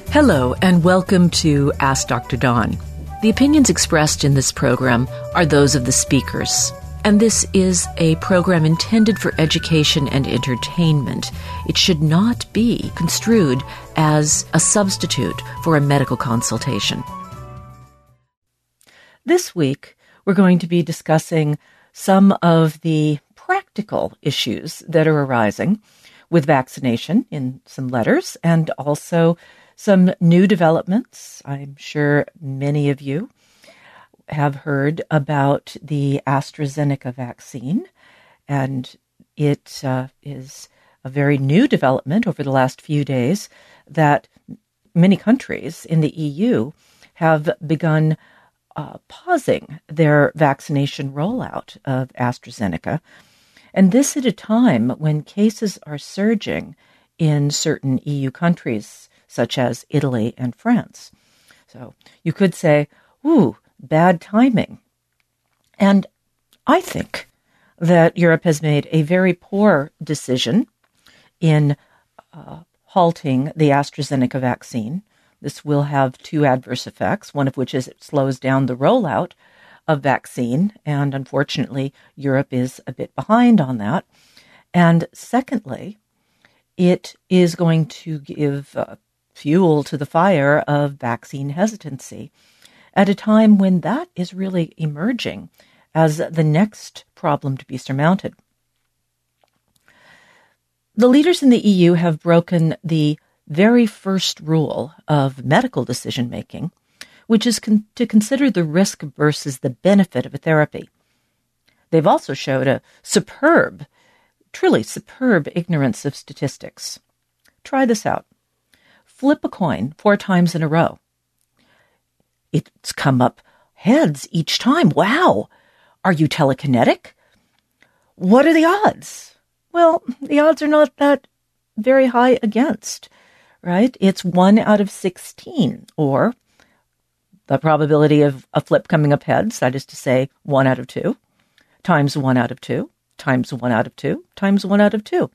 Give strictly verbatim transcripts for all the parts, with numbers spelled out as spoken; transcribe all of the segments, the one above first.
Hello, and welcome to Ask Doctor Dawn. The opinions expressed in this program are those of the speakers, and this is a program intended for education and entertainment. It should not be construed as a substitute for a medical consultation. This week, we're going to be discussing some of the practical issues that are arising with vaccination in some letters, and also some new developments. I'm sure many of you have heard about the AstraZeneca vaccine, and it uh, is a very new development over the last few days that many countries in the E U have begun uh, pausing their vaccination rollout of AstraZeneca, and this at a time when cases are surging in certain E U countries, such as Italy and France. So you could say, ooh, bad timing. And I think that Europe has made a very poor decision in uh, halting the AstraZeneca vaccine. This will have two adverse effects, one of which is it slows down the rollout of vaccine, and unfortunately, Europe is a bit behind on that. And secondly, it is going to give uh, fuel to the fire of vaccine hesitancy at a time when that is really emerging as the next problem to be surmounted. The leaders in the E U have broken the very first rule of medical decision-making, which is con- to consider the risk versus the benefit of a therapy. They've also showed a superb, truly superb ignorance of statistics. Try this out. Flip a coin four times in a row. It's come up heads each time. Wow! Are you telekinetic? What are the odds? Well, the odds are not that very high against, right? It's one out of sixteen, or the probability of a flip coming up heads, that is to say, one out of two, times one out of two, times one out of two, times one out of two.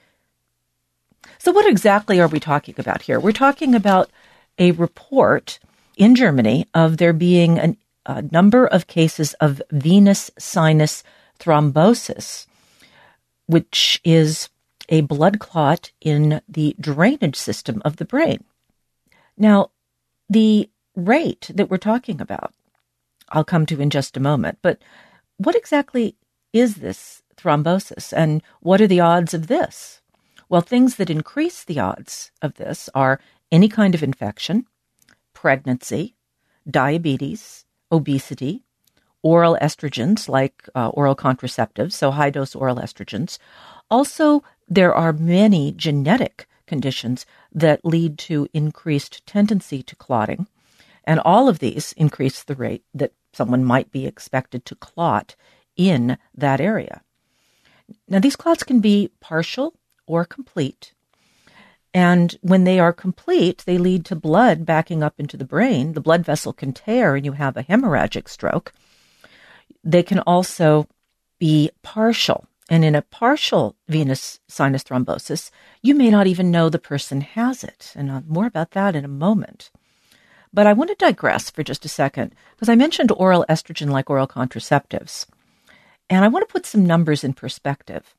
So what exactly are we talking about here? We're talking about a report in Germany of there being an, a number of cases of venous sinus thrombosis, which is a blood clot in the drainage system of the brain. Now, the rate that we're talking about, I'll come to in just a moment, but what exactly is this thrombosis, and what are the odds of this? Well, things that increase the odds of this are any kind of infection, pregnancy, diabetes, obesity, oral estrogens like uh, oral contraceptives, so high-dose oral estrogens. Also, there are many genetic conditions that lead to increased tendency to clotting, and all of these increase the rate that someone might be expected to clot in that area. Now, these clots can be partial or complete. And when they are complete, they lead to blood backing up into the brain. The blood vessel can tear and you have a hemorrhagic stroke. They can also be partial. And in a partial venous sinus thrombosis, you may not even know the person has it. And I'll more about that in a moment. But I want to digress for just a second, because I mentioned oral estrogen like oral contraceptives. And I want to put some numbers in perspective.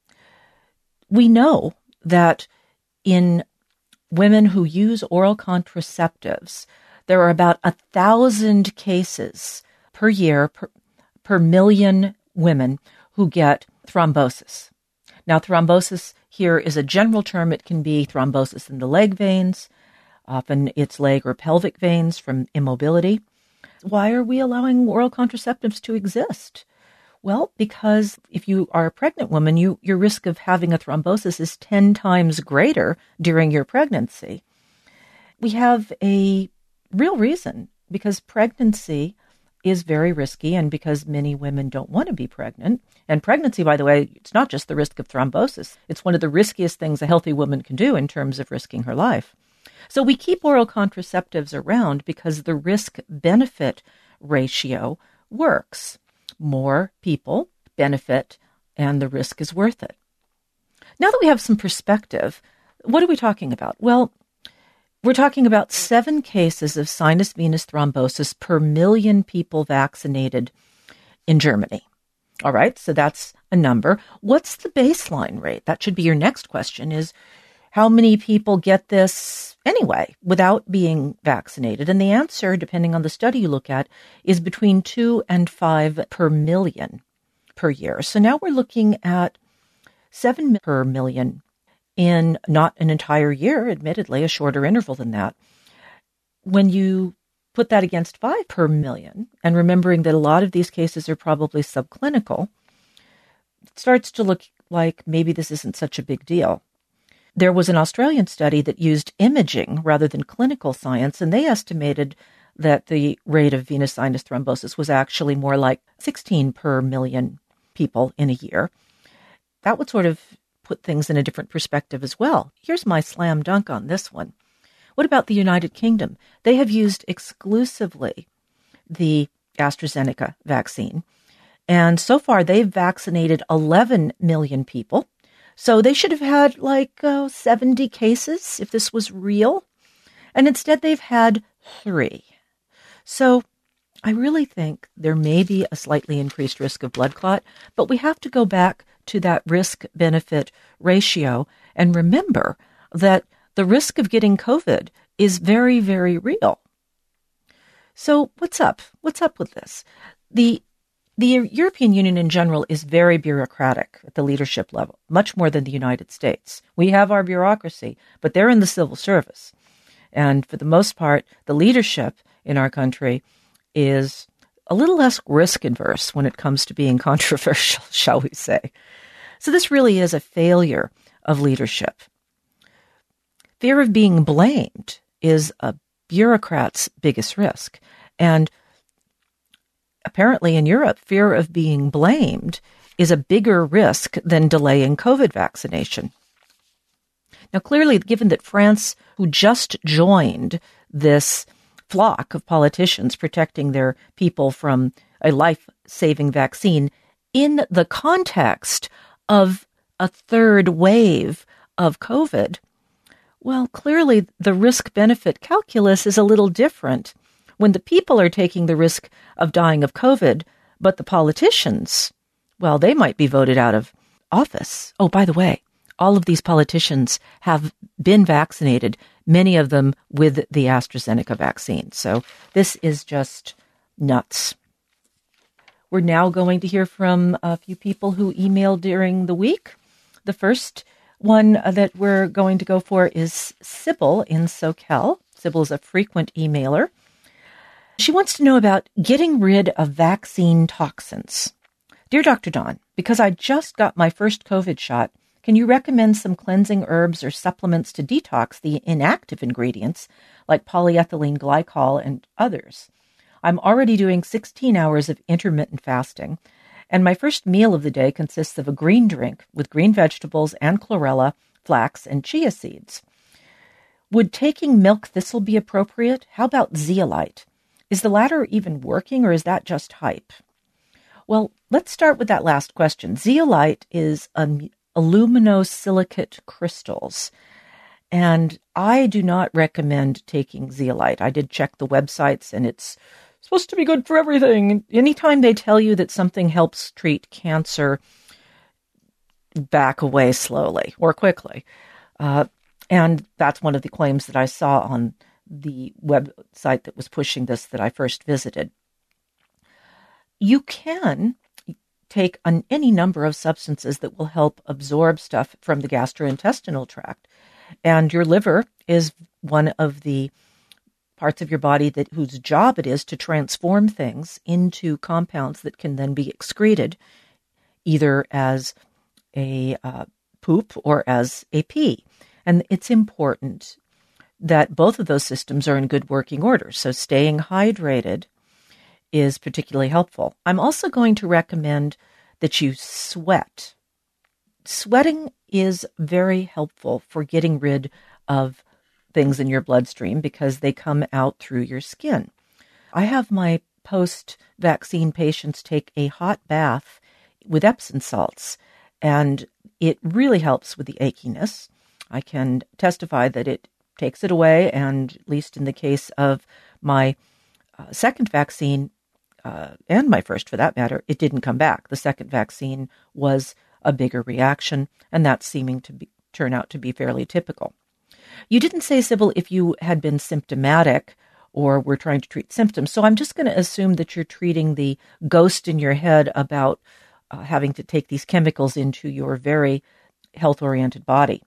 We know that in women who use oral contraceptives, there are about a thousand cases per year per, per million women who get thrombosis. Now, thrombosis here is a general term. It can be thrombosis in the leg veins. Often it's leg or pelvic veins from immobility. Why are we allowing oral contraceptives to exist? Well, because if you are a pregnant woman, you, your risk of having a thrombosis is ten times greater during your pregnancy. We have a real reason, because pregnancy is very risky and because many women don't want to be pregnant. And pregnancy, by the way, it's not just the risk of thrombosis. It's one of the riskiest things a healthy woman can do in terms of risking her life. So we keep oral contraceptives around because the risk-benefit ratio works. More people benefit, and the risk is worth it. Now that we have some perspective, what are we talking about? Well, We're talking about seven cases of sinus venous thrombosis per million people vaccinated in Germany. All right, so that's a number. What's the baseline rate? That should be your next question, is how many people get this anyway without being vaccinated? And the answer, depending on the study you look at, is between two and five per million per year. So now we're looking at seven per million in not an entire year, admittedly, a shorter interval than that. When you put that against five per million, and remembering that a lot of these cases are probably subclinical, it starts to look like maybe this isn't such a big deal. There was an Australian study that used imaging rather than clinical science, and they estimated that the rate of venous sinus thrombosis was actually more like sixteen per million people in a year. That would sort of put things in a different perspective as well. Here's my slam dunk on this one. What about the United Kingdom? They have used exclusively the AstraZeneca vaccine. And so far, they've vaccinated eleven million people. So they should have had like uh, seventy cases if this was real. And instead, they've had three. So I really think there may be a slightly increased risk of blood clot, but we have to go back to that risk-benefit ratio and remember that the risk of getting COVID is very, very real. So what's up? What's up with this? The The European Union in general is very bureaucratic at the leadership level, much more than the United States. We have our bureaucracy, but they're in the civil service. And for the most part, the leadership in our country is a little less risk-averse when it comes to being controversial, shall we say. So this really is a failure of leadership. Fear of being blamed is a bureaucrat's biggest risk. And apparently in Europe, fear of being blamed is a bigger risk than delaying COVID vaccination. Now, clearly, given that France, who just joined this flock of politicians protecting their people from a life-saving vaccine in the context of a third wave of COVID, well, clearly the risk-benefit calculus is a little different when the people are taking the risk of dying of COVID, but the politicians, well, they might be voted out of office. Oh, by the way, all of these politicians have been vaccinated, many of them with the AstraZeneca vaccine. So this is just nuts. We're now going to hear from a few people who emailed during the week. The first one that we're going to go for is Sybil in SoCal. Sybil is a frequent emailer. She wants to know about getting rid of vaccine toxins. Dear Doctor Dawn, because I just got my first COVID shot, can you recommend some cleansing herbs or supplements to detox the inactive ingredients like polyethylene glycol and others? I'm already doing sixteen hours of intermittent fasting, and my first meal of the day consists of a green drink with green vegetables and chlorella, flax, and chia seeds. Would taking milk thistle be appropriate? How about zeolite? Is the latter even working, or is that just hype? Well, let's start with that last question. Zeolite is an aluminosilicate crystals, and I do not recommend taking zeolite. I did check the websites, and it's supposed to be good for everything. Anytime they tell you that something helps treat cancer, back away slowly or quickly. Uh, and that's one of the claims that I saw on the website that was pushing this that I first visited. You can take on any number of substances that will help absorb stuff from the gastrointestinal tract. And your liver is one of the parts of your body that whose job it is to transform things into compounds that can then be excreted either as a uh, poop or as a pee. And it's important that both of those systems are in good working order. So staying hydrated is particularly helpful. I'm also going to recommend that you sweat. Sweating is very helpful for getting rid of things in your bloodstream because they come out through your skin. I have my post-vaccine patients take a hot bath with Epsom salts, and it really helps with the achiness. I can testify that it takes it away, and at least in the case of my uh, second vaccine, uh, and my first for that matter, it didn't come back. The second vaccine was a bigger reaction, and that's seeming to be, turn out to be fairly typical. You didn't say, Sybil, if you had been symptomatic or were trying to treat symptoms, so I'm just going to assume that you're treating the ghost in your head about uh, having to take these chemicals into your very health-oriented body.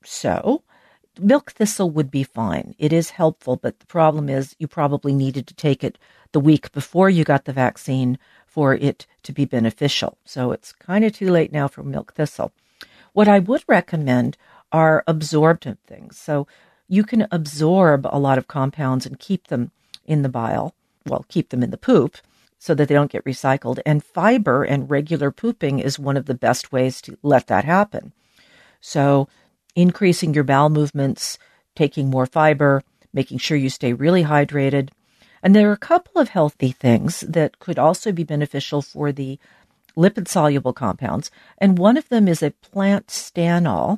So milk thistle would be fine. It is helpful, but the problem is you probably needed to take it the week before you got the vaccine for it to be beneficial. So it's kind of too late now for milk thistle. What I would recommend are absorptive things. So you can absorb a lot of compounds and keep them in the bile, well, keep them in the poop so that they don't get recycled. And fiber and regular pooping is one of the best ways to let that happen. So increasing your bowel movements, taking more fiber, making sure you stay really hydrated. And there are a couple of healthy things that could also be beneficial for the lipid-soluble compounds. And one of them is a plant stanol.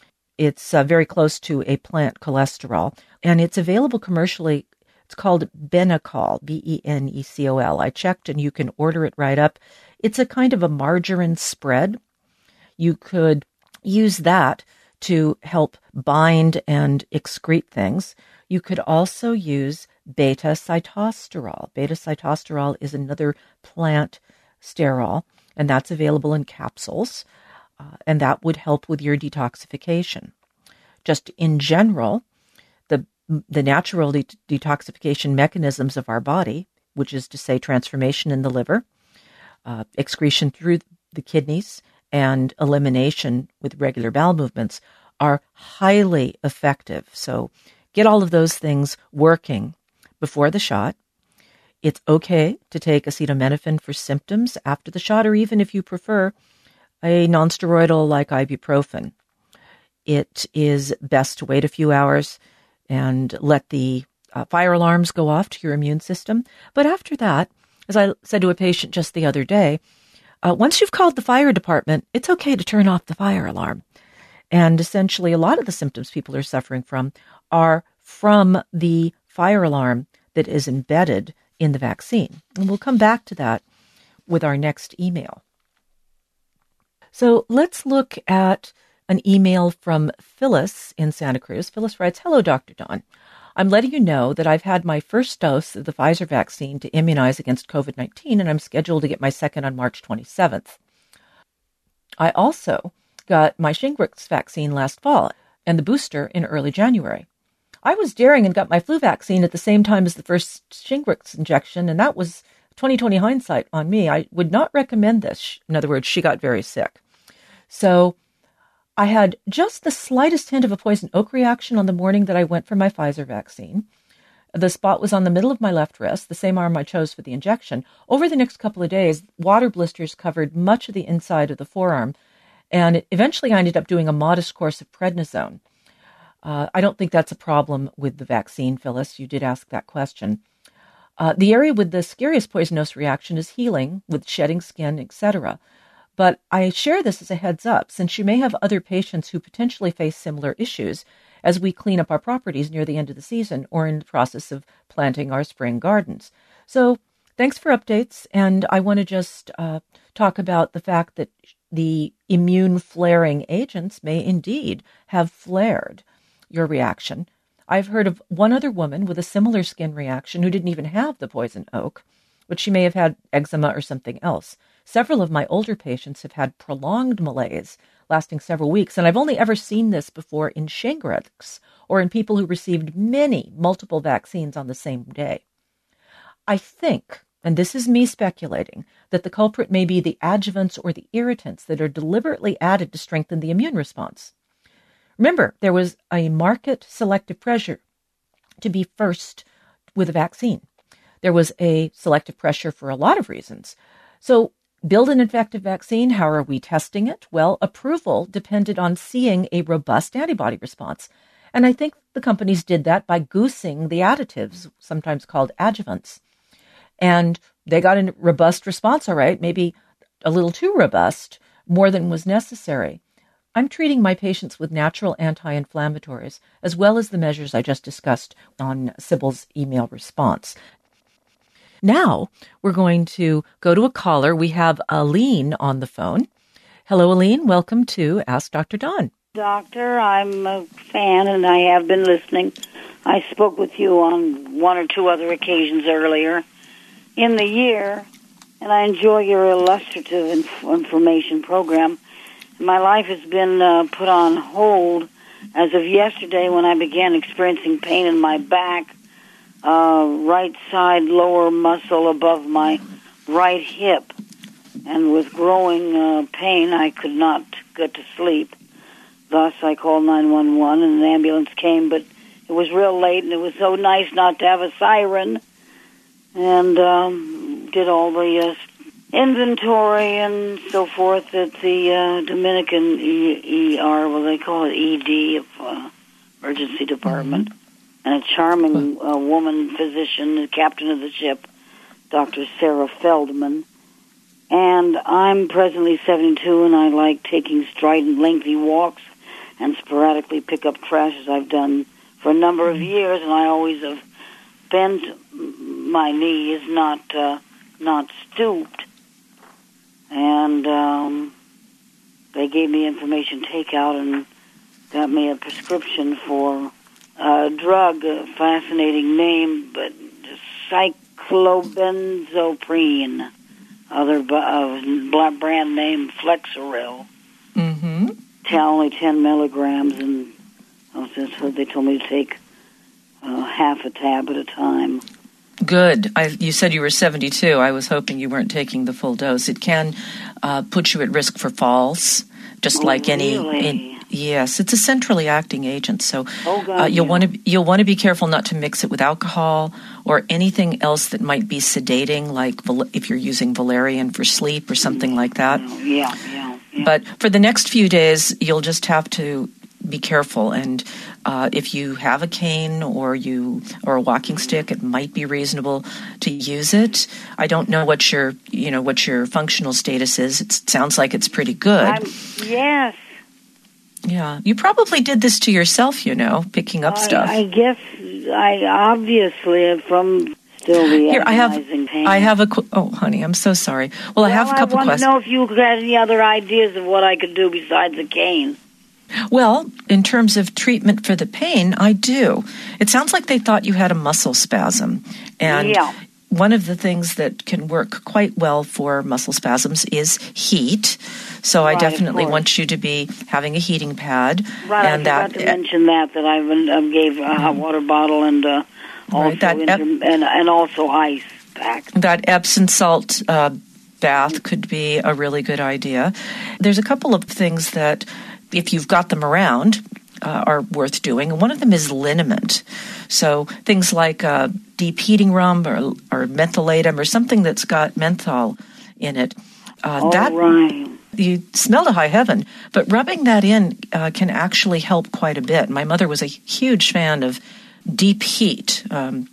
It's uh, very close to a plant cholesterol, and it's available commercially. It's called Benecol, B E N E C O L. I checked, and you can order it right up. It's a kind of a margarine spread. You could use that to help bind and excrete things. You could also use beta-sitosterol. Beta-sitosterol is another plant sterol, and that's available in capsules, uh, and that would help with your detoxification. Just in general, the the natural de- detoxification mechanisms of our body, which is to say transformation in the liver, uh, excretion through the kidneys, and elimination with regular bowel movements, are highly effective. So get all of those things working before the shot. It's okay to take acetaminophen for symptoms after the shot, or even if you prefer, a nonsteroidal like ibuprofen. It is best to wait a few hours and let the uh, fire alarms go off to your immune system. But after that, as I said to a patient just the other day, uh, once you've called the fire department, it's okay to turn off the fire alarm. And essentially, a lot of the symptoms people are suffering from are from the fire alarm that is embedded in the vaccine. And we'll come back to that with our next email. So let's look at an email from Phyllis in Santa Cruz. Phyllis writes, "Hello, Doctor Dawn. I'm letting you know that I've had my first dose of the Pfizer vaccine to immunize against covid nineteen, and I'm scheduled to get my second on March twenty-seventh. I also got my Shingrix vaccine last fall and the booster in early January. I was daring and got my flu vaccine at the same time as the first Shingrix injection, and that was twenty twenty hindsight on me. I would not recommend this." In other words, she got very sick. So I had just the slightest hint of a poison oak reaction on the morning that I went for my Pfizer vaccine. The spot was on the middle of my left wrist, the same arm I chose for the injection. Over the next couple of days, water blisters covered much of the inside of the forearm, and eventually I ended up doing a modest course of prednisone. Uh, I don't think that's a problem with the vaccine, Phyllis. You did ask that question. Uh, the area with the scariest poisonous reaction is healing, with shedding skin, et cetera. But I share this as a heads up, since you may have other patients who potentially face similar issues as we clean up our properties near the end of the season or in the process of planting our spring gardens. So thanks for updates. And I want to just uh, talk about the fact that the immune flaring agents may indeed have flared your reaction. I've heard of one other woman with a similar skin reaction who didn't even have the poison oak, but she may have had eczema or something else. Several of my older patients have had prolonged malaise lasting several weeks, and I've only ever seen this before in Shingrix or in people who received many, multiple vaccines on the same day. I think, and this is me speculating, that the culprit may be the adjuvants or the irritants that are deliberately added to strengthen the immune response. Remember, there was a market selective pressure to be first with a vaccine. There was a selective pressure for a lot of reasons. So build an effective vaccine. How are we testing it? Well, approval depended on seeing a robust antibody response. And I think the companies did that by goosing the additives, sometimes called adjuvants. And they got a robust response, all right, maybe a little too robust, more than was necessary. I'm treating my patients with natural anti-inflammatories, as well as the measures I just discussed on Sybil's email response. Now, we're going to go to a caller. We have Aline on the phone. Hello, Aline. Welcome to Ask Doctor Dawn. Doctor, I'm a fan, and I have been listening. I spoke with you on one or two other occasions earlier in the year, and I enjoy your illustrative inf- information program. My life has been uh, put on hold as of yesterday when I began experiencing pain in my back, uh, right side lower muscle above my right hip. And with growing uh, pain, I could not get to sleep. Thus, I called nine one one, and an ambulance came, but it was real late, and it was so nice not to have a siren, and um, did all the uh, inventory and so forth at the uh, Dominican E R, well, they call it E D, of uh, Emergency Department, mm-hmm. and a charming uh, woman physician, the captain of the ship, Doctor Sarah Feldman. And I'm presently seventy-two, and I like taking strident, lengthy walks and sporadically pick up trash, as I've done for a number of years, and I always have bent my knees, not uh, not stooped. And um, they gave me information takeout and got me a prescription for a drug, a fascinating name, but cyclobenzaprine, other uh, brand name Flexeril. Mm-hmm. Only ten milligrams, and so they told me to take uh, half a tab at a time. Good. I, you said you were seventy-two. I was hoping you weren't taking the full dose. It can uh, put you at risk for falls, just oh, like any. Really? In, yes, it's a centrally acting agent, so oh, God, uh, you'll yeah. want to you'll want to be careful not to mix it with alcohol or anything else that might be sedating, like if you're using valerian for sleep or something mm-hmm. like that. Yeah, yeah. Yeah. But for the next few days, you'll just have to be careful. And uh, if you have a cane or you or a walking stick, it might be reasonable to use it. I don't know what your you know what your functional status is. It sounds like it's pretty good. I'm, yes. Yeah, you probably did this to yourself. You know, picking up I, stuff. I guess I obviously from. Still the Here, I have, pain. I have a, oh, honey, I'm so sorry. Well, well I have a couple I questions. I want to know if you had any other ideas of what I could do besides the cane. Well, in terms of treatment for the pain, I do. It sounds like they thought you had a muscle spasm. And yeah. one of the things that can work quite well for muscle spasms is heat. So right, I definitely want you to be having a heating pad. Right, and I forgot that, to mention that, that I um, gave a hot water bottle and... Uh, Also right, that inter- ep- and, and also ice pack. That Epsom salt uh, bath could be a really good idea. There's a couple of things that, if you've got them around, uh, are worth doing. And one of them is liniment. So things like uh, deep heating rum or, or mentholatum or something that's got menthol in it. Uh, All that, right. You smell to high heaven, but rubbing that in uh, can actually help quite a bit. My mother was a huge fan of deep heat, um,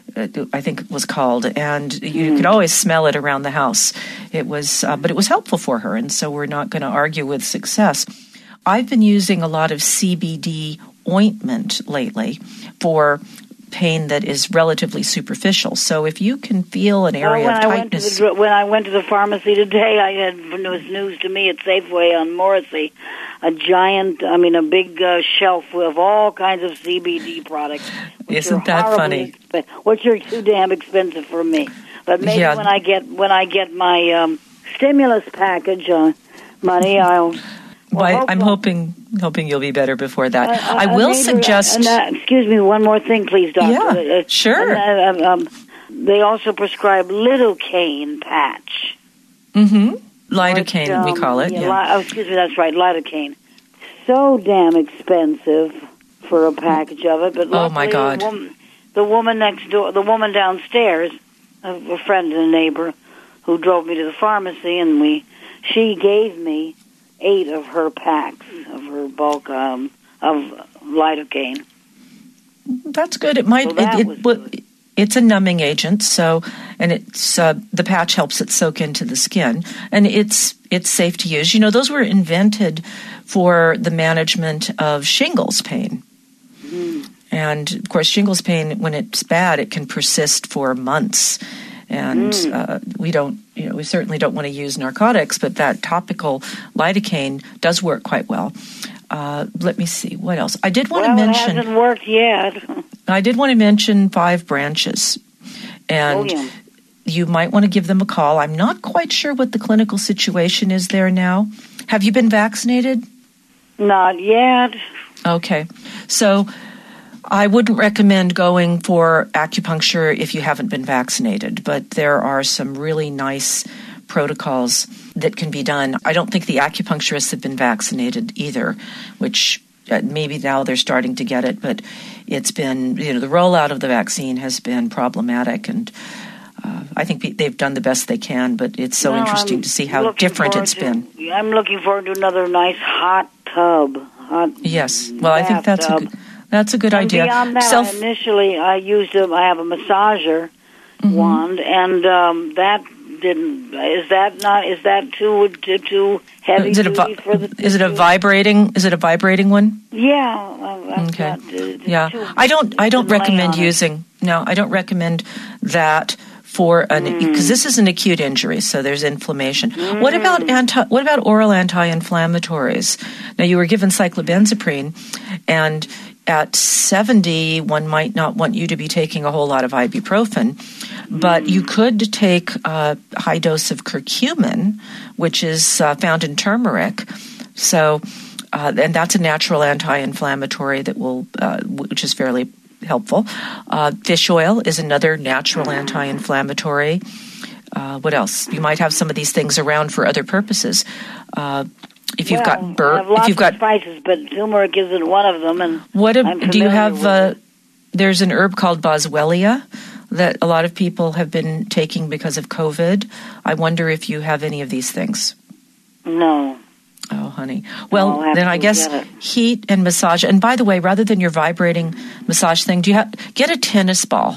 I think it was called, and you mm. could always smell it around the house. It was, uh, but it was helpful for her, and so we're not going to argue with success. I've been using a lot of C B D ointment lately for pain that is relatively superficial. So if you can feel an area well, when of I tightness... Went to the, when I went to the pharmacy today, I had, it was news to me at Safeway on Morrissey, a giant, I mean, a big uh, shelf with all kinds of C B D products. Isn't that funny? Exp- which are too damn expensive for me. But maybe yeah. when I get when I get my um, stimulus package uh, money, I'll... Well, well, I'm hoping hoping you'll be better before that. Uh, uh, I will neighbor, suggest... Uh, uh, excuse me, one more thing, please, doctor. Yeah, uh, sure. Uh, um, they also prescribe lidocaine patch. Mm-hmm. Lidocaine, which, um, we call it. Yeah, yeah. Li- oh, excuse me, that's right, lidocaine. So damn expensive for a package of it, but oh my God, the woman, the woman next door, the woman downstairs, a, a friend and a neighbor, who drove me to the pharmacy, and we, she gave me eight of her packs of her bulk um, of lidocaine. That's good. It might. So that it, was it, good. it's a numbing agent, so and it's uh, the patch helps it soak into the skin, and it's it's safe to use. You know, those were invented for the management of shingles pain. Mm. And, of course, shingles pain, when it's bad, it can persist for months. And mm. uh, we don't, you know, we certainly don't want to use narcotics, but that topical lidocaine does work quite well. Uh, let me see, what else? I did want well, to mention... it hasn't worked yet. I did want to mention Five Branches. And... Oh, yeah. You might want to give them a call. I'm not quite sure what the clinical situation is there now. Have you been vaccinated? Not yet. Okay. So I wouldn't recommend going for acupuncture if you haven't been vaccinated, but there are some really nice protocols that can be done. I don't think the acupuncturists have been vaccinated either, which uh, maybe now they're starting to get it, but it's been, you know, the rollout of the vaccine has been problematic, and Uh, I think they've done the best they can, but it's so well, interesting I'm to see how different it's to, been. I'm looking forward to another nice hot tub. Hot yes, well, I think that's a good, that's a good and idea. Beyond that, Self- initially I used a, I have a massager mm-hmm. wand, and um, that didn't. Is that not? Is that too too, too heavy is it a vi- for the? Is it a vibrating? Is it a vibrating one? Yeah. I've okay. Got, uh, yeah. too, I don't. I don't recommend on using. No, I don't recommend that. For an because mm. this is an acute injury, so there's inflammation. Mm. What about anti? What about oral anti-inflammatories? Now, you were given cyclobenzaprine, and at seventy, one might not want you to be taking a whole lot of ibuprofen, but mm. you could take a high dose of curcumin, which is uh, found in turmeric. So, uh, and that's a natural anti-inflammatory that will, uh, which is fairly helpful. Uh, fish oil is another natural anti-inflammatory. Uh, what else? You might have some of these things around for other purposes. Uh, if you've well, got bur- I have lots if you've got of spices, but turmeric isn't one of them. And what a, do you have? Uh, it. There's an herb called boswellia that a lot of people have been taking because of COVID. I wonder if you have any of these things. No. Oh, honey. Well, no, then I guess heat and massage. And by the way, rather than your vibrating massage thing, do you have get a tennis ball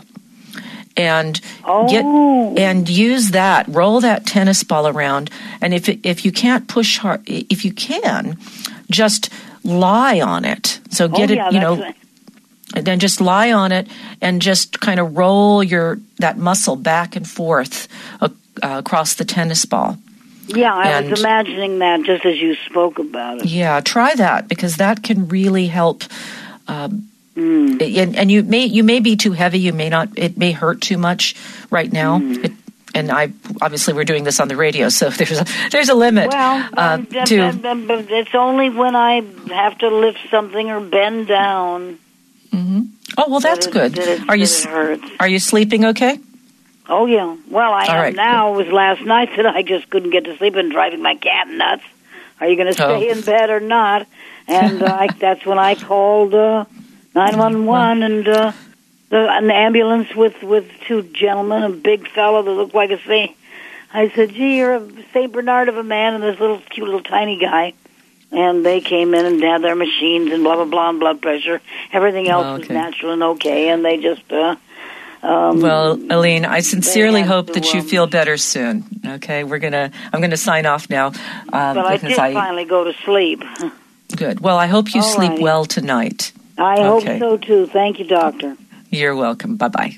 and oh. get and use that. Roll that tennis ball around, and if it, if you can't push hard, if you can, just lie on it. So get oh, it, yeah, you know, right. and then just lie on it and just kind of roll your that muscle back and forth uh, uh, across the tennis ball. Yeah, I and, was imagining that just as you spoke about it. Yeah, try that because that can really help. Um, mm. and, and you may you may be too heavy. You may not. It may hurt too much right now. Mm. It, and I obviously we're doing this on the radio, so there's a, there's a limit. Well, uh, um, to it's only when I have to lift something or bend down. Mm-hmm. Oh well, that's that good. It, that it, are you that it hurts. Are you sleeping okay? Oh, yeah. Well, I All am right. now. It was last night that I just couldn't get to sleep and driving my cat nuts. Are you going to stay oh. in bed or not? And uh, I, that's when I called uh, nine one one and uh, the, an ambulance with, with two gentlemen, a big fellow that looked like a saint. I said, gee, you're a Saint Bernard of a man and this little cute little tiny guy. And they came in and had their machines and blah, blah, blah, and blood pressure. Everything else oh, okay. was natural and okay, and they just... Uh, Um, well, Aline, I sincerely hope to, that you um, feel better soon. Okay, we're gonna. I'm gonna sign off now. Um, but I did I, finally go to sleep. Good. Well, I hope you All sleep righty. well tonight. I okay. hope so too. Thank you, Doctor. You're welcome. Bye bye.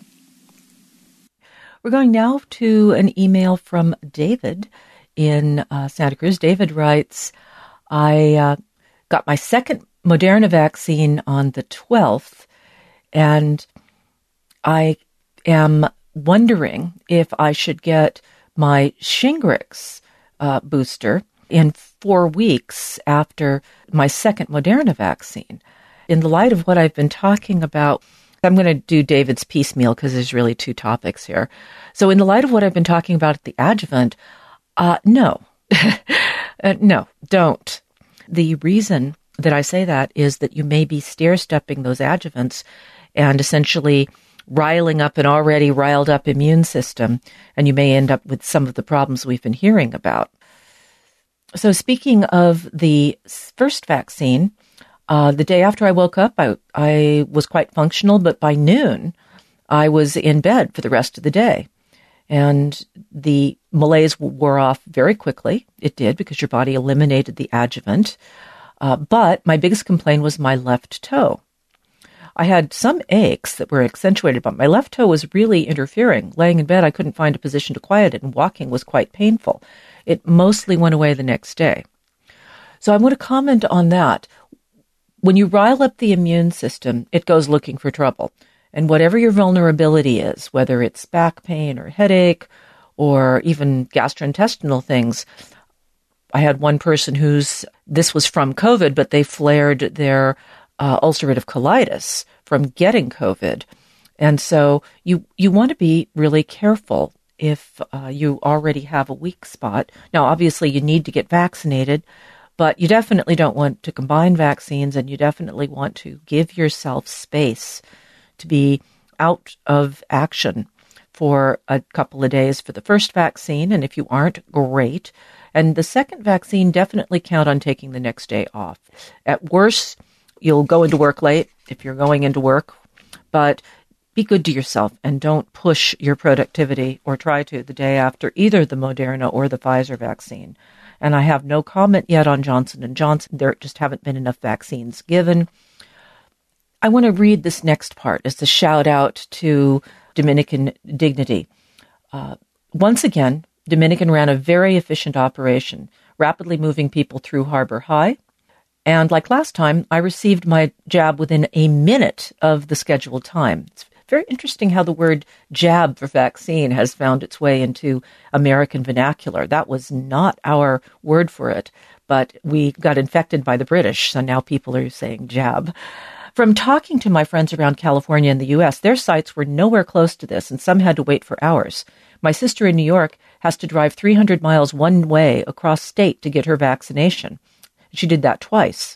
We're going now to an email from David in uh, Santa Cruz. David writes, "I uh, got my second Moderna vaccine on the twelfth, and I." am wondering if I should get my Shingrix uh, booster in four weeks after my second Moderna vaccine. In the light of what I've been talking about, I'm going to do David's piecemeal because there's really two topics here. So in the light of what I've been talking about at the adjuvant, uh, no, uh, no, don't. The reason that I say that is that you may be stair-stepping those adjuvants and essentially riling up an already riled up immune system, and you may end up with some of the problems we've been hearing about. So speaking of the first vaccine, uh, the day after I woke up, I, I was quite functional, but by noon, I was in bed for the rest of the day. And the malaise wore off very quickly. It did, because your body eliminated the adjuvant. Uh, but my biggest complaint was my left toe. I had some aches that were accentuated, but my left toe was really interfering. Laying in bed, I couldn't find a position to quiet it, and walking was quite painful. It mostly went away the next day. So I want to comment on that. When you rile up the immune system, it goes looking for trouble. And whatever your vulnerability is, whether it's back pain or headache or even gastrointestinal things, I had one person whose, this was from COVID, but they flared their uh, ulcerative colitis from getting COVID. And so you, you want to be really careful if uh, you already have a weak spot. Now, obviously, you need to get vaccinated, but you definitely don't want to combine vaccines, and you definitely want to give yourself space to be out of action for a couple of days for the first vaccine. And if you aren't, great. And the second vaccine, definitely count on taking the next day off. At worst, you'll go into work late if you're going into work, but be good to yourself and don't push your productivity or try to the day after either the Moderna or the Pfizer vaccine. And I have no comment yet on Johnson and Johnson. There just haven't been enough vaccines given. I want to read this next part as a shout out to Dominican Dignity. Uh, once again, Dominican ran a very efficient operation, rapidly moving people through Harbor High. And like last time, I received my jab within a minute of the scheduled time. It's very interesting how the word jab for vaccine has found its way into American vernacular. That was not our word for it, but we got infected by the British, so now people are saying jab. From talking to my friends around California and the U S, their sites were nowhere close to this, and some had to wait for hours. My sister in New York has to drive three hundred miles one way across state to get her vaccination. She did that twice.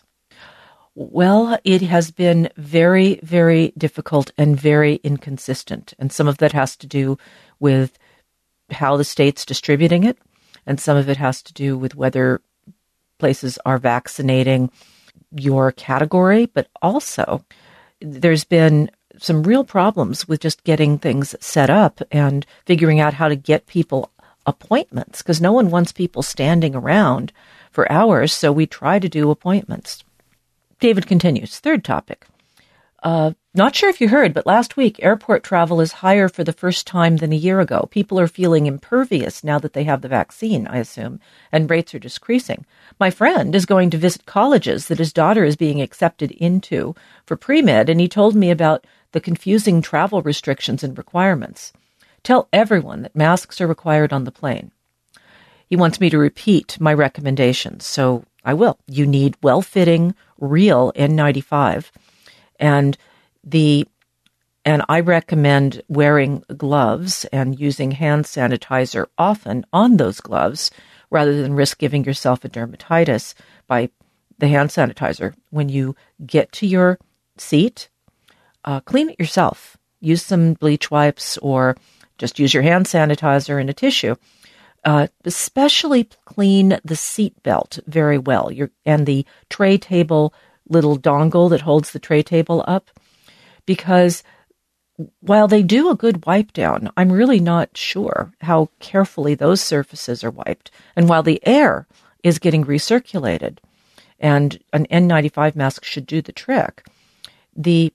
Well, it has been very, very difficult and very inconsistent, and some of that has to do with how the state's distributing it, and some of it has to do with whether places are vaccinating your category, but also there's been some real problems with just getting things set up and figuring out how to get people appointments, because no one wants people standing around for hours, so we try to do appointments. David continues, third topic. Uh, not sure if you heard, but last week, airport travel is higher for the first time than a year ago. People are feeling impervious now that they have the vaccine, I assume, and rates are decreasing. My friend is going to visit colleges that his daughter is being accepted into for pre-med, and he told me about the confusing travel restrictions and requirements. Tell everyone that masks are required on the plane. He wants me to repeat my recommendations, so I will. You need well-fitting, real N ninety-five. And the and I recommend wearing gloves and using hand sanitizer often on those gloves rather than risk giving yourself a dermatitis by the hand sanitizer. When you get to your seat, uh, clean it yourself. Use some bleach wipes or just use your hand sanitizer and a tissue. Uh, especially clean the seat belt very well. Your, and the tray table little dongle that holds the tray table up, because while they do a good wipe down, I'm really not sure how carefully those surfaces are wiped. And while the air is getting recirculated, and an N ninety-five mask should do the trick, the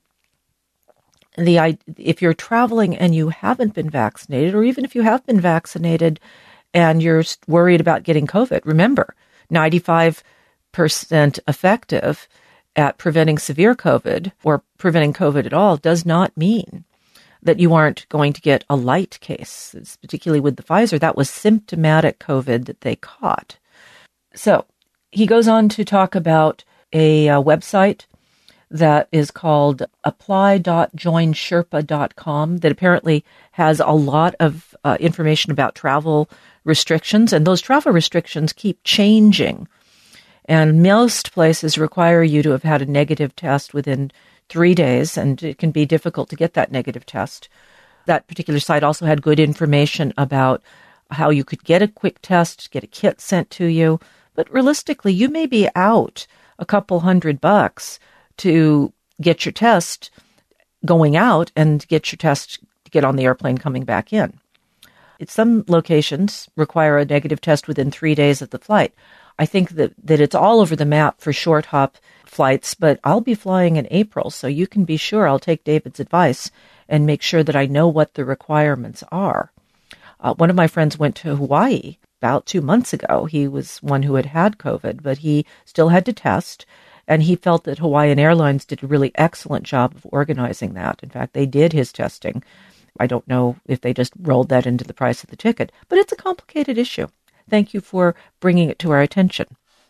the if you're traveling and you haven't been vaccinated, or even if you have been vaccinated and you're worried about getting COVID, remember, ninety-five percent effective at preventing severe COVID or preventing COVID at all does not mean that you aren't going to get a light case. It's particularly with the Pfizer, that was symptomatic COVID that they caught. So he goes on to talk about a, a website that is called apply dot join sherpa dot com that apparently has a lot of uh, information about travel restrictions, and those travel restrictions keep changing. And most places require you to have had a negative test within three days, and it can be difficult to get that negative test. That particular site also had good information about how you could get a quick test, get a kit sent to you. But realistically, you may be out a couple hundred bucks to get your test going out and get your test get on the airplane coming back in. Some locations require a negative test within three days of the flight. I think that, that it's all over the map for short hop flights, but I'll be flying in April, so you can be sure I'll take David's advice and make sure that I know what the requirements are. Uh, one of my friends went to Hawaii about two months ago. He was one who had had COVID, but he still had to test, and he felt that Hawaiian Airlines did a really excellent job of organizing that. In fact, they did his testing. I don't know if they just rolled that into the price of the ticket, but it's a complicated issue. Thank you for bringing it to our attention.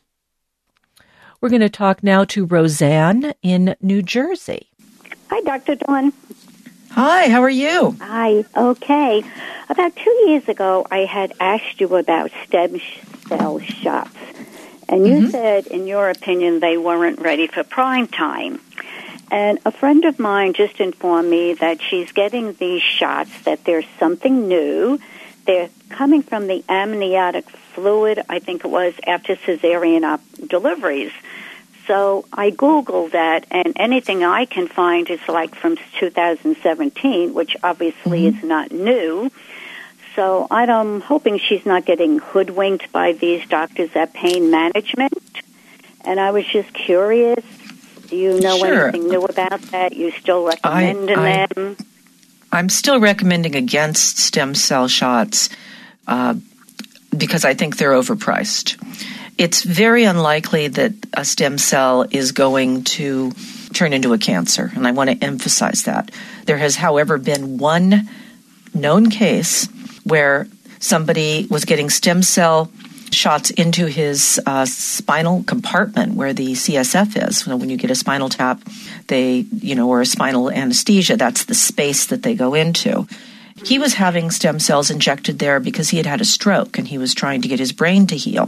We're going to talk now to Roseanne in New Jersey. Hi, Doctor Dawn. Hi, how are you? Hi, okay. About two years ago, I had asked you about stem cell shots, and you mm-hmm. said, in your opinion, they weren't ready for prime time. And a friend of mine just informed me that she's getting these shots, that there's something new. They're coming from the amniotic fluid, I think it was, after cesarean op- deliveries. So I Googled that, and anything I can find is like from two thousand seventeen, which obviously mm-hmm. is not new. So I'm hoping she's not getting hoodwinked by these doctors at Pain Management. And I was just curious, do you know Sure. anything new about that? You still recommending I, I, them? I'm still recommending against stem cell shots uh, because I think they're overpriced. It's very unlikely that a stem cell is going to turn into a cancer, and I want to emphasize that. There has, however, been one known case where somebody was getting stem cell shots into his uh, spinal compartment where the C S F is. So when you get a spinal tap, they, you know, or a spinal anesthesia, that's the space that they go into. He was having stem cells injected there because he had had a stroke and he was trying to get his brain to heal.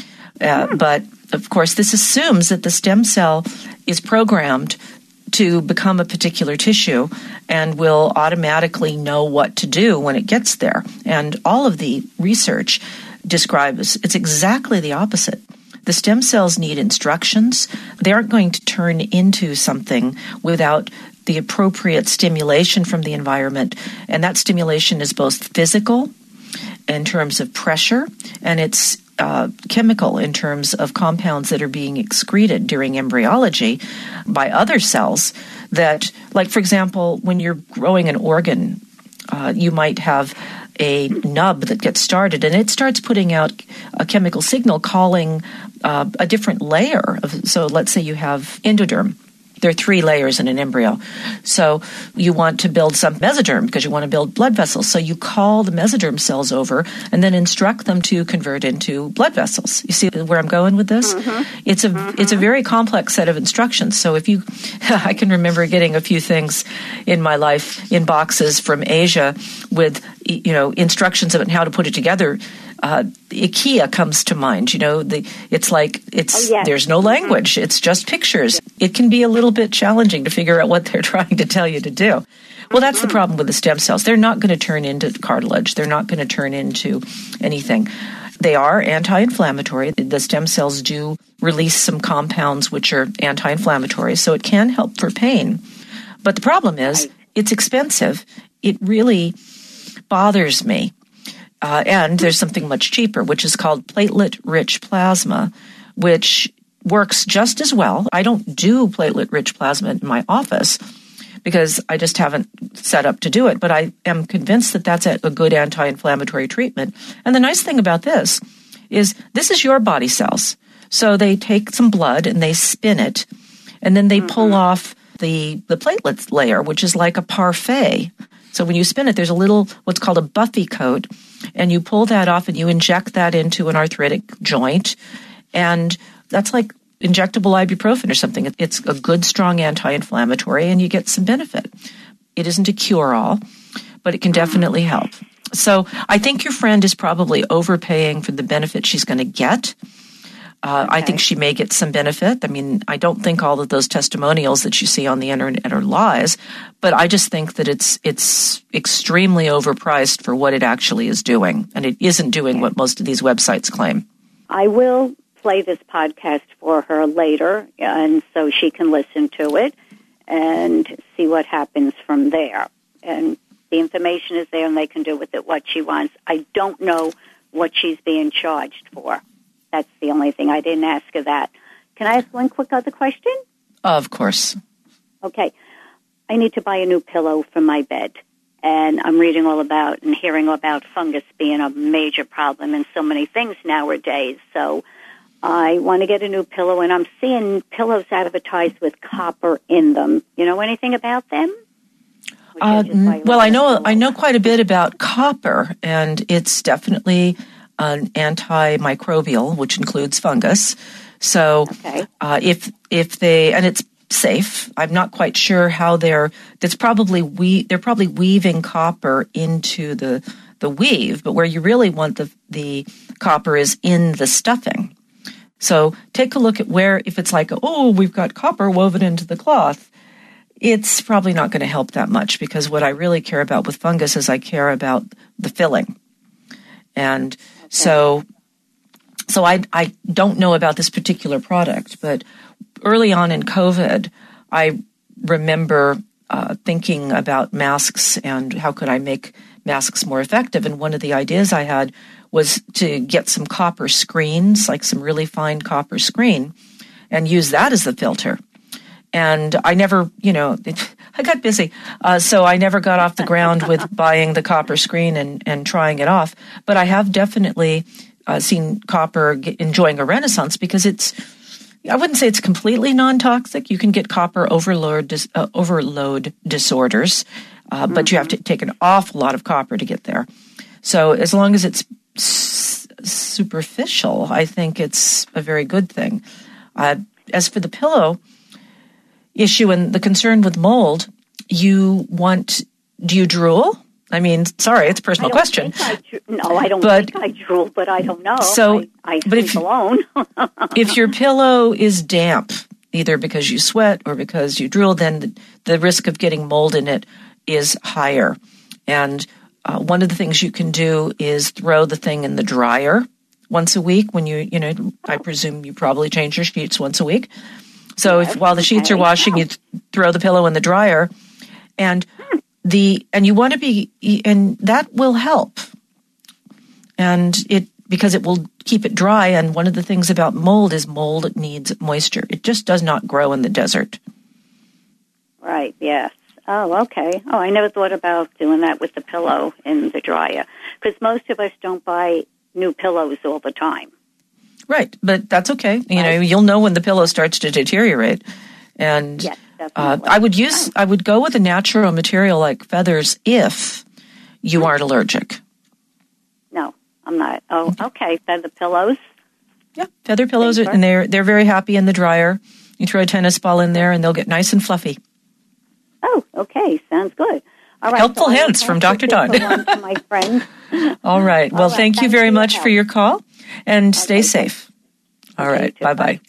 Uh, but, of course, this assumes that the stem cell is programmed to become a particular tissue and will automatically know what to do when it gets there. And all of the research describes it's exactly the opposite. The stem cells need instructions. They aren't going to turn into something without the appropriate stimulation from the environment. And that stimulation is both physical in terms of pressure, and it's uh, chemical in terms of compounds that are being excreted during embryology by other cells that, like, for example, when you're growing an organ, uh, you might have a nub that gets started, and it starts putting out a chemical signal calling uh, a different layer of, so let's say you have endoderm. There are three layers in an embryo. So you want to build some mesoderm because you want to build blood vessels. So you call the mesoderm cells over and then instruct them to convert into blood vessels. You see where I'm going with this? Mm-hmm. It's a mm-hmm. it's a very complex set of instructions. So if you, I can remember getting a few things in my life in boxes from Asia with, you know, instructions of how to put it together. Uh, IKEA comes to mind. You know, the, it's like it's oh, yes. there's no language. Mm-hmm. It's just pictures. It can be a little bit challenging to figure out what they're trying to tell you to do. Well, that's mm-hmm. the problem with the stem cells. They're not going to turn into cartilage. They're not going to turn into anything. They are anti-inflammatory. The stem cells do release some compounds which are anti-inflammatory, so it can help for pain. But the problem is it's expensive. It really bothers me. Uh, and there's something much cheaper, which is called platelet-rich plasma, which works just as well. I don't do platelet-rich plasma in my office because I just haven't set up to do it, but I am convinced that that's a good anti-inflammatory treatment. And the nice thing about this is this is your body cells. So they take some blood and they spin it, and then they mm-hmm. pull off the, the platelet layer, which is like a parfait. So when you spin it, there's a little, what's called a buffy coat, and you pull that off and you inject that into an arthritic joint. And that's like injectable ibuprofen or something. It's a good, strong anti-inflammatory, and you get some benefit. It isn't a cure-all, but it can definitely help. So I think your friend is probably overpaying for the benefit she's going to get. Uh, okay. I think she may get some benefit. I mean, I don't think all of those testimonials that you see on the internet are lies, but I just think that it's it's extremely overpriced for what it actually is doing, and it isn't doing what most of these websites claim. I will play this podcast for her later, and so she can listen to it and see what happens from there. And The information is there, and they can do with it what she wants. I don't know what she's being charged for. That's the only thing. I didn't ask her that. Can I ask one quick other question? Of course. Okay. I need to buy a new pillow for my bed. And I'm reading all about and hearing about fungus being a major problem in so many things nowadays. So I want to get a new pillow, and I'm seeing pillows advertised with copper in them. You know anything about them? Uh, well, I know I know quite a bit about copper, and it's definitely an antimicrobial, which includes fungus. So okay. uh, if if they and it's safe. I'm not quite sure how they're. That's probably we. They're probably weaving copper into the the weave, but where you really want the the copper is in the stuffing. So take a look at where, if it's like, oh, we've got copper woven into the cloth, it's probably not going to help that much, because what I really care about with fungus is I care about the filling. And okay. so so I I don't know about this particular product, but early on in COVID, I remember uh, thinking about masks and how could I make masks more effective. And one of the ideas I had was to get some copper screens, like some really fine copper screen, and use that as the filter. And I never, you know, it, I got busy. Uh, so I never got off the ground with buying the copper screen and, and trying it off. But I have definitely uh, seen copper get, enjoying a renaissance, because it's, I wouldn't say it's completely non-toxic. You can get copper overload dis, uh, overload disorders, uh, mm-hmm. but you have to take an awful lot of copper to get there. So as long as it's s- superficial, I think it's a very good thing. Uh, as for the pillow issue and the concern with mold, you want, do you drool? I mean, sorry, it's a personal I don't question. Think I, no, I don't but, think I drool, but I don't know. So, I, I but sleep if, alone. if your pillow is damp, either because you sweat or because you drool, then the, the risk of getting mold in it is higher. And uh, one of the things you can do is throw the thing in the dryer once a week. When you, you know, I presume you probably change your sheets once a week. So yes, if while the sheets okay. are washing, you th- throw the pillow in the dryer, and hmm. the and you want to be, and that will help. And it because it will keep it dry. And one of the things about mold is mold needs moisture. It just does not grow in the desert. Right. Yes. Oh, okay. Oh, I never thought about doing that with the pillow in the dryer, because most of us don't buy new pillows all the time. Right, but that's okay. You right. know, you'll know when the pillow starts to deteriorate. And yes, uh, I would use, I would go with a natural material like feathers if you aren't allergic. No, I'm not. Oh, okay. Feather pillows. Yeah, feather pillows, are, and they're they're very happy in the dryer. You throw a tennis ball in there, and they'll get nice and fluffy. Oh, okay. Sounds good. All right. Helpful so hints from Doctor Todd. To my friend. All right. Well, All right. thank you Thanks very for much your for your call, and okay, stay safe. All okay, right. Bye-bye.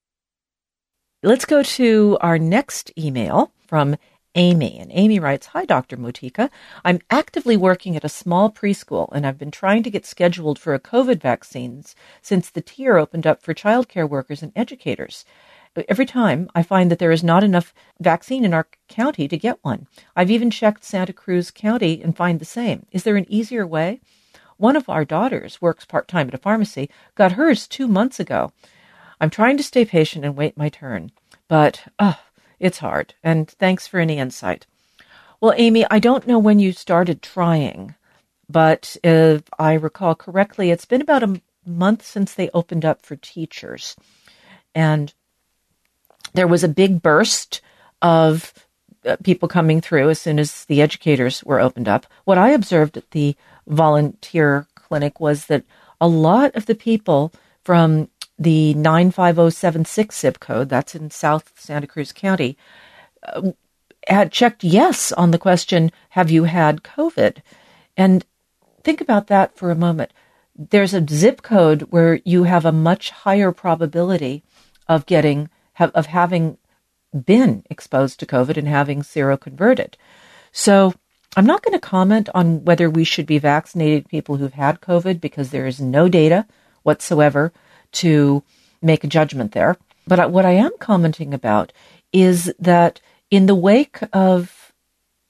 Let's go to our next email from Amy. And Amy writes, "Hi, Doctor Motika. I'm actively working at a small preschool, and I've been trying to get scheduled for a COVID vaccines since the tier opened up for childcare workers and educators. Every time I find that there is not enough vaccine in our county to get one. I've even checked Santa Cruz County and find the same. Is there an easier way? One of our daughters works part-time at a pharmacy, got hers two months ago. I'm trying to stay patient and wait my turn, but uh, it's hard, and thanks for any insight." Well, Amy, I don't know when you started trying, but if I recall correctly, it's been about a month since they opened up for teachers, and there was a big burst of uh, people coming through as soon as the educators were opened up. What I observed at the volunteer clinic was that a lot of the people from the nine five zero seven six zip code, that's in South Santa Cruz County, uh, had checked yes on the question, have you had COVID? And think about that for a moment. There's a zip code where you have a much higher probability of getting of having been exposed to COVID and having seroconverted. So I'm not going to comment on whether we should be vaccinating people who've had COVID, because there is no data whatsoever to make a judgment there. But what I am commenting about is that in the wake of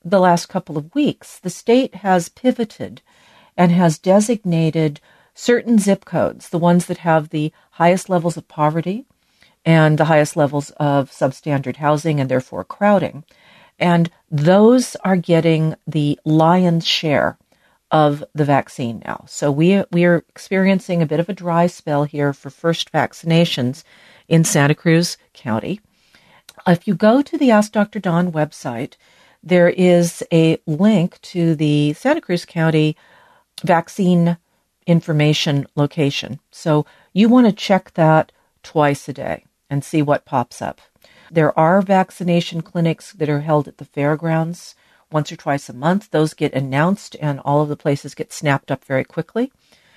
the last couple of weeks, the state has pivoted and has designated certain zip codes, the ones that have the highest levels of poverty and the highest levels of substandard housing and therefore crowding. And those are getting the lion's share of the vaccine now. So we we are experiencing a bit of a dry spell here for first vaccinations in Santa Cruz County. If you go to the Ask Doctor Dawn website, there is a link to the Santa Cruz County vaccine information location. So you want to check that twice a day and see what pops up. There are vaccination clinics that are held at the fairgrounds once or twice a month. Those get announced and all of the places get snapped up very quickly.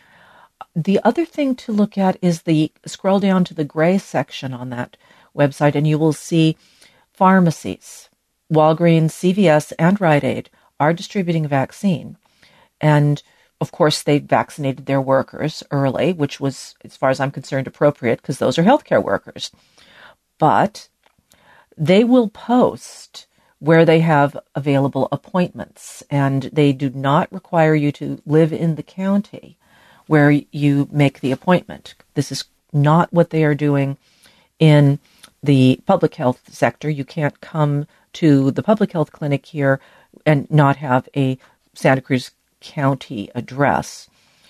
The other thing to look at is the scroll down to the gray section on that website and you will see pharmacies. Walgreens, C V S, and Rite Aid are distributing a vaccine. And of course, they vaccinated their workers early, which was, as far as I'm concerned, appropriate because those are healthcare workers. But they will post where they have available appointments, and they do not require you to live in the county where you make the appointment. This is not what they are doing in the public health sector. You can't come to the public health clinic here and not have a Santa Cruz County address.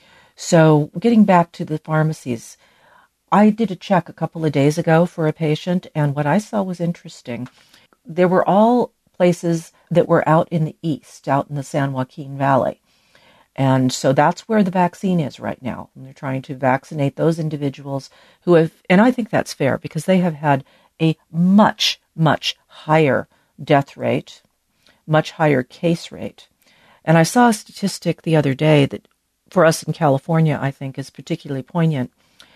So getting back to the pharmacies, I did a check a couple of days ago for a patient, and what I saw was interesting. There were all places that were out in the east, out in the San Joaquin Valley. And so that's where the vaccine is right now. And they're trying to vaccinate those individuals who have, and I think that's fair because they have had a much, much higher death rate, much higher case rate. And I saw a statistic the other day that for us in California, I think is particularly poignant.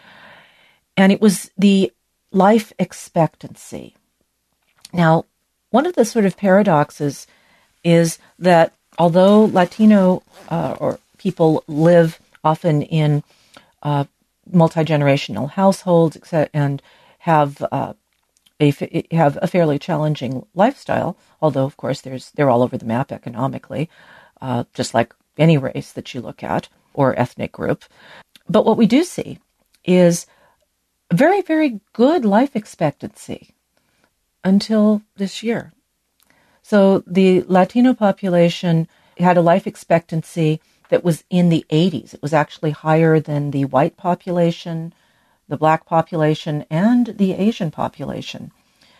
And it was the life expectancy. Now, one of the sort of paradoxes is that although Latino uh, or people live often in uh, multi-generational households and have uh, a have a fairly challenging lifestyle, although of course there's they're all over the map economically, uh, just like any race that you look at or ethnic group. But what we do see is very, very good life expectancy until this year. So the Latino population had a life expectancy that was in the eighties. It was actually higher than the white population, the black population, and the Asian population.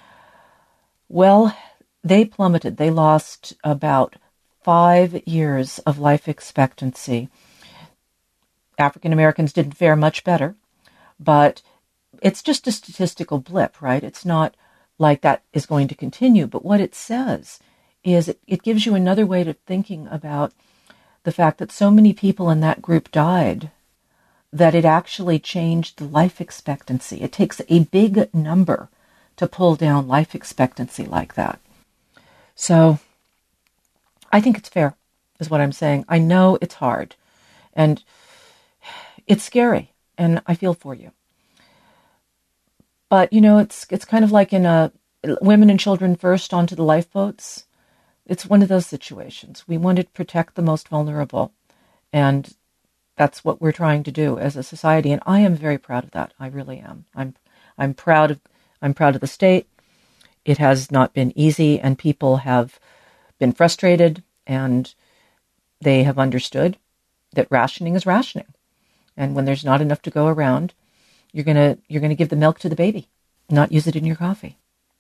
Well, they plummeted. They lost about five years of life expectancy. African Americans didn't fare much better, but it's just a statistical blip, right? It's not like that is going to continue. But what it says is it, it gives you another way of thinking about the fact that so many people in that group died that it actually changed the life expectancy. It takes a big number to pull down life expectancy like that. So I think it's fair, is what I'm saying. I know it's hard and it's scary, and I feel for you. But, you know, it's it's kind of like in a women and children first onto the lifeboats. It's one of those situations. We want to protect the most vulnerable. And that's what we're trying to do as a society. And I am very proud of that. I really am. I'm I'm proud of I'm proud of the state. It has not been easy, and people have been frustrated, and they have understood that rationing is rationing. And when there's not enough to go around, You're gonna you're gonna give the milk to the baby, not use it in your coffee.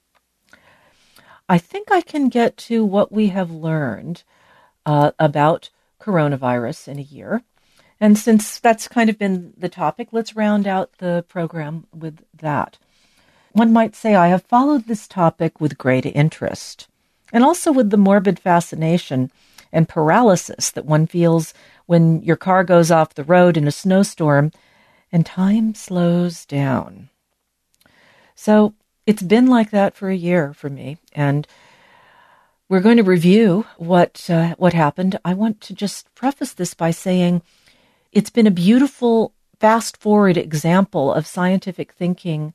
I think I can get to what we have learned uh, about coronavirus in a year. And since that's kind of been the topic, let's round out the program with that. One might say I have followed this topic with great interest, and also with the morbid fascination and paralysis that one feels when your car goes off the road in a snowstorm and time slows down. So it's been like that for a year for me, and we're going to review what uh, what happened. I want to just preface this by saying it's been a beautiful fast-forward example of scientific thinking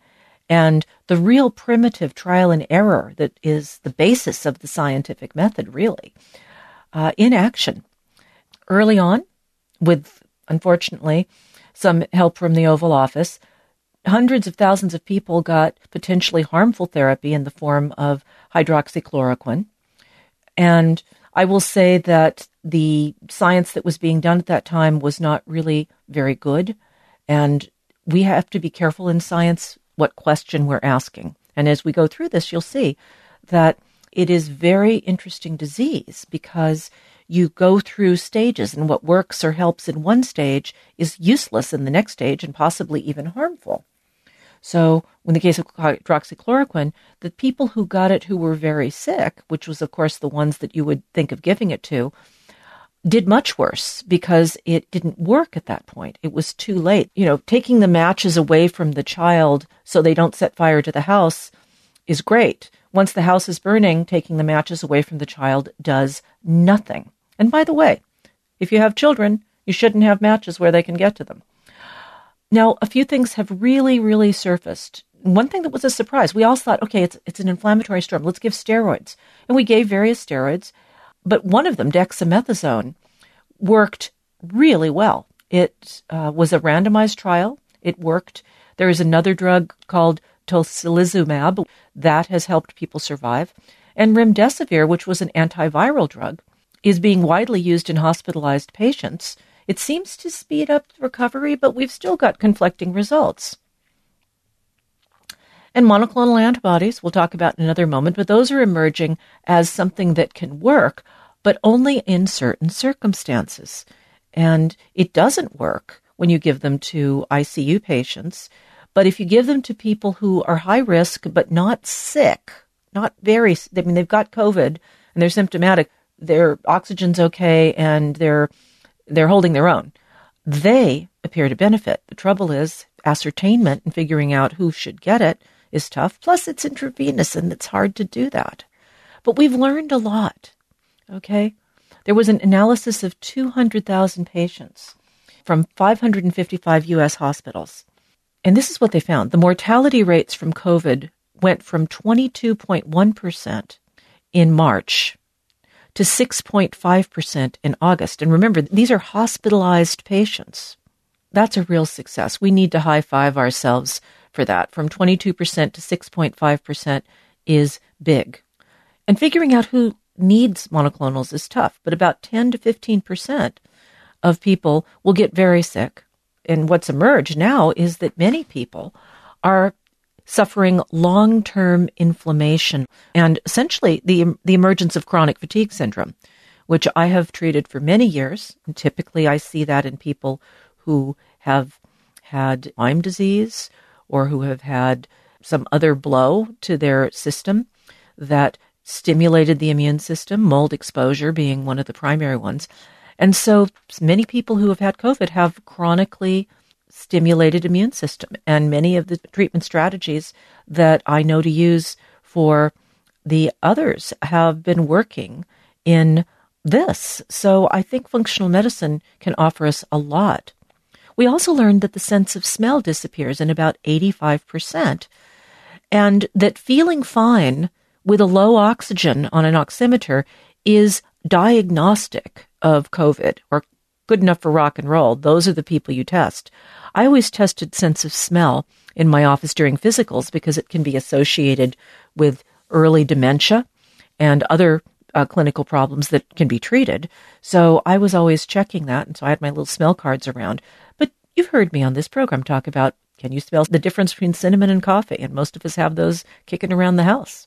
and the real primitive trial and error that is the basis of the scientific method, really, uh, in action. Early on, with, unfortunately, some help from the Oval Office, hundreds of thousands of people got potentially harmful therapy in the form of hydroxychloroquine. And I will say that the science that was being done at that time was not really very good. And we have to be careful in science what question we're asking. And as we go through this, you'll see that it is very interesting disease because you go through stages, and what works or helps in one stage is useless in the next stage and possibly even harmful. So in the case of hydroxychloroquine, the people who got it who were very sick, which was, of course, the ones that you would think of giving it to, did much worse because it didn't work at that point. It was too late. You know, taking the matches away from the child so they don't set fire to the house is great. Once the house is burning, taking the matches away from the child does nothing. And by the way, if you have children, you shouldn't have matches where they can get to them. Now, a few things have really, really surfaced. One thing that was a surprise, we all thought, okay, it's it's an inflammatory storm. Let's give steroids. And we gave various steroids. But one of them, dexamethasone, worked really well. It uh, was a randomized trial. It worked. There is another drug called tocilizumab that has helped people survive. And remdesivir, which was an antiviral drug, is being widely used in hospitalized patients. It seems to speed up recovery, but we've still got conflicting results. And monoclonal antibodies, we'll talk about in another moment, but those are emerging as something that can work, but only in certain circumstances. And it doesn't work when you give them to I C U patients, but if you give them to people who are high risk but not sick, not very, I mean, they've got COVID and they're symptomatic, their oxygen's okay, and they're they're holding their own, they appear to benefit. The trouble is ascertainment and figuring out who should get it is tough. Plus, it's intravenous, and it's hard to do that. But we've learned a lot, okay? There was an analysis of two hundred thousand patients from five hundred fifty-five U S hospitals. And this is what they found. The mortality rates from COVID went from twenty-two point one percent in March to six point five percent in August. And remember, these are hospitalized patients. That's a real success. We need to high-five ourselves for that. From twenty-two percent to six point five percent is big. And figuring out who needs monoclonals is tough, but about ten to fifteen percent of people will get very sick. And what's emerged now is that many people are suffering long-term inflammation and essentially the the emergence of chronic fatigue syndrome, which I have treated for many years. And typically I see that in people who have had Lyme disease or who have had some other blow to their system that stimulated the immune system, mold exposure being one of the primary ones. And so many people who have had COVID have chronically stimulated immune system. And many of the treatment strategies that I know to use for the others have been working in this. So I think functional medicine can offer us a lot. We also learned that the sense of smell disappears in about eighty-five percent, and that feeling fine with a low oxygen on an oximeter is diagnostic of COVID, or good enough for rock and roll. Those are the people you test. I always tested sense of smell in my office during physicals because it can be associated with early dementia and other uh, clinical problems that can be treated. So I was always checking that, and so I had my little smell cards around. But you've heard me on this program talk about, can you smell the difference between cinnamon and coffee? And most of us have those kicking around the house.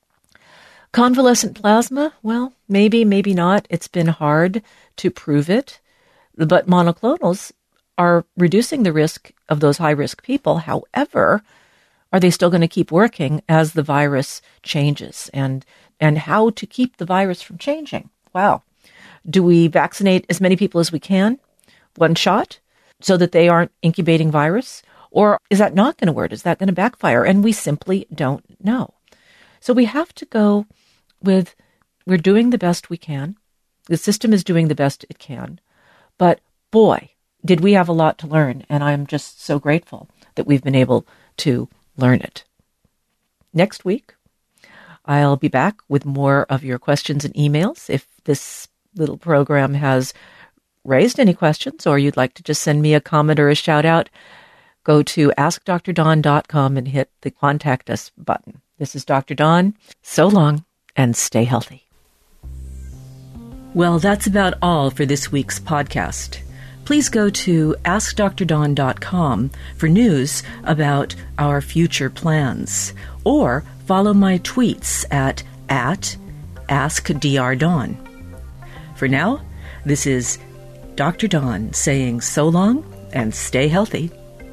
Convalescent plasma, well, maybe, maybe not. It's been hard to prove it. But monoclonals are reducing the risk of those high-risk people. However, are they still going to keep working as the virus changes? And and how to keep the virus from changing? Wow. Do we vaccinate as many people as we can, one shot, so that they aren't incubating virus? Or is that not going to work? Is that going to backfire? And we simply don't know. So we have to go with, we're doing the best we can. The system is doing the best it can. But boy, did we have a lot to learn. And I'm just so grateful that we've been able to learn it. Next week, I'll be back with more of your questions and emails. If this little program has raised any questions or you'd like to just send me a comment or a shout out, go to ask dr dawn dot com and hit the Contact Us button. This is Doctor Dawn. So long and stay healthy. Well, that's about all for this week's podcast. Please go to ask dr dawn dot com for news about our future plans, or follow my tweets at, at AskDrDawn. For now, this is Doctor Dawn saying so long and stay healthy.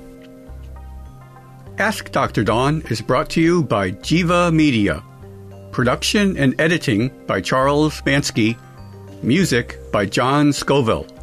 Ask Doctor Dawn is brought to you by Jiva Media. Production and editing by Charles Bansky. Music by John Scoville.